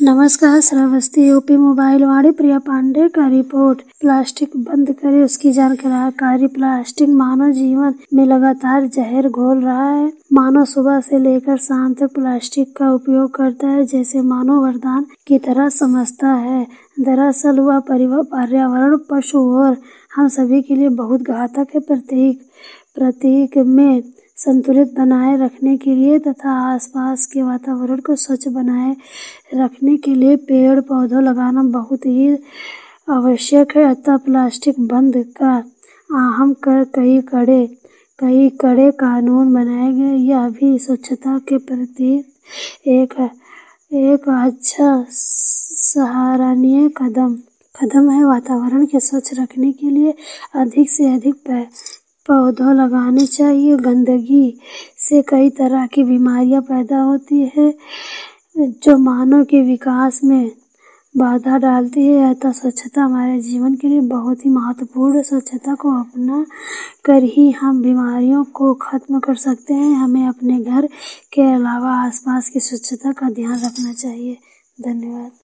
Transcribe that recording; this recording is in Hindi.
नमस्कार श्रावस्ती। यूपी मोबाइल वाणी प्रिया पांडे का रिपोर्ट। प्लास्टिक बंद करे, उसकी जानकारी। प्लास्टिक मानव जीवन में लगातार जहर घोल रहा है। मानव सुबह से लेकर शाम तक प्लास्टिक का उपयोग करता है, जैसे मानव वरदान की तरह समझता है। दरअसल वह पर्यावरण, पशु और हम सभी के लिए बहुत घातक है। प्रतीक में संतुलित बनाए रखने के लिए तथा आसपास के वातावरण को स्वच्छ बनाए रखने के लिए पेड़ पौधों लगाना बहुत ही आवश्यक है। अतः प्लास्टिक बंद का आह्वान कर कई कड़े कानून बनाए गए। यह भी स्वच्छता के प्रति एक अच्छा सराहनीय कदम है। वातावरण के स्वच्छ रखने के लिए अधिक से अधिक पौधों लगाने चाहिए। गंदगी से कई तरह की बीमारियां पैदा होती है, जो मानव के विकास में बाधा डालती है। अतः स्वच्छता हमारे जीवन के लिए बहुत ही महत्वपूर्ण। स्वच्छता को अपना कर ही हम बीमारियों को खत्म कर सकते हैं। हमें अपने घर के अलावा आसपास की स्वच्छता का ध्यान रखना चाहिए। धन्यवाद।